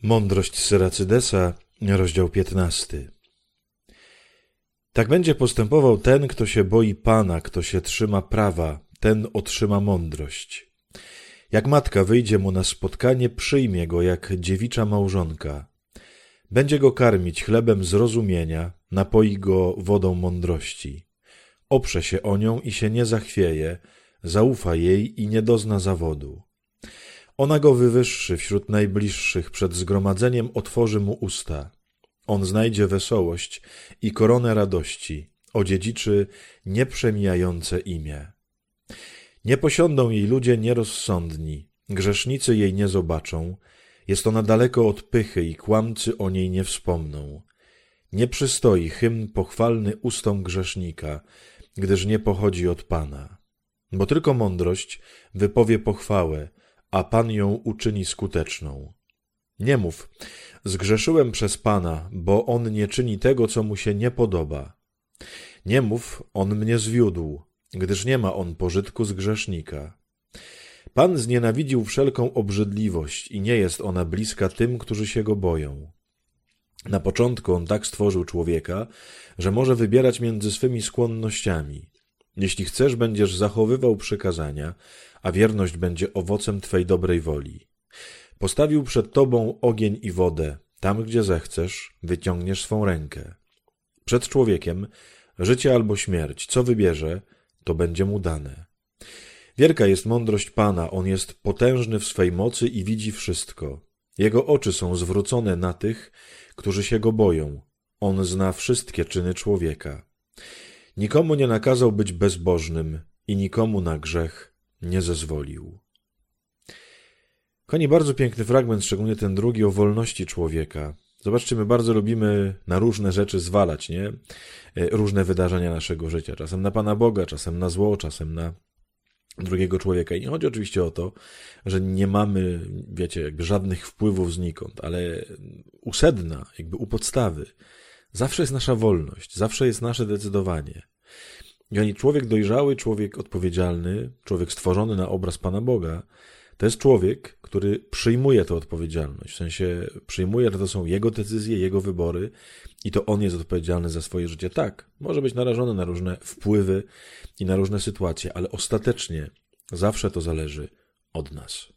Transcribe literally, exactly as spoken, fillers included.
Mądrość Syracydesa, rozdział piętnasty. Tak będzie postępował ten, kto się boi Pana, kto się trzyma prawa, ten otrzyma mądrość. Jak matka wyjdzie mu na spotkanie, przyjmie go jak dziewicza małżonka. Będzie go karmić chlebem zrozumienia, napoi go wodą mądrości. Oprze się o nią i się nie zachwieje, zaufa jej i nie dozna zawodu. Ona go wywyższy wśród najbliższych, przed zgromadzeniem otworzy mu usta. On znajdzie wesołość i koronę radości, odziedziczy nieprzemijające imię. Nie posiądą jej ludzie nierozsądni, grzesznicy jej nie zobaczą, jest ona daleko od pychy i kłamcy o niej nie wspomną. Nie przystoi hymn pochwalny ustom grzesznika, gdyż nie pochodzi od Pana. Bo tylko mądrość wypowie pochwałę, a Pan ją uczyni skuteczną. Nie mów, zgrzeszyłem przez Pana, bo On nie czyni tego, co mu się nie podoba. Nie mów, On mnie zwiódł, gdyż nie ma On pożytku z grzesznika. Pan znienawidził wszelką obrzydliwość i nie jest ona bliska tym, którzy się Go boją. Na początku On tak stworzył człowieka, że może wybierać między swymi skłonnościami. Jeśli chcesz, będziesz zachowywał przykazania, a wierność będzie owocem Twej dobrej woli. Postawił przed Tobą ogień i wodę, tam gdzie zechcesz, wyciągniesz swą rękę. Przed człowiekiem życie albo śmierć, co wybierze, to będzie mu dane. Wielka jest mądrość Pana, On jest potężny w swej mocy i widzi wszystko. Jego oczy są zwrócone na tych, którzy się Go boją. On zna wszystkie czyny człowieka. Nikomu nie nakazał być bezbożnym i nikomu na grzech nie zezwolił. Kochani, bardzo piękny fragment, szczególnie ten drugi, o wolności człowieka. Zobaczcie, my bardzo lubimy na różne rzeczy zwalać, nie? Różne wydarzenia naszego życia. Czasem na Pana Boga, czasem na zło, czasem na drugiego człowieka. I nie chodzi oczywiście o to, że nie mamy, wiecie, jakby żadnych wpływów znikąd, ale u sedna, jakby u podstawy, zawsze jest nasza wolność, zawsze jest nasze decydowanie. I człowiek dojrzały, człowiek odpowiedzialny, człowiek stworzony na obraz Pana Boga, to jest człowiek, który przyjmuje tę odpowiedzialność, w sensie przyjmuje, że to są jego decyzje, jego wybory i to on jest odpowiedzialny za swoje życie. Tak, może być narażony na różne wpływy i na różne sytuacje, ale ostatecznie zawsze to zależy od nas.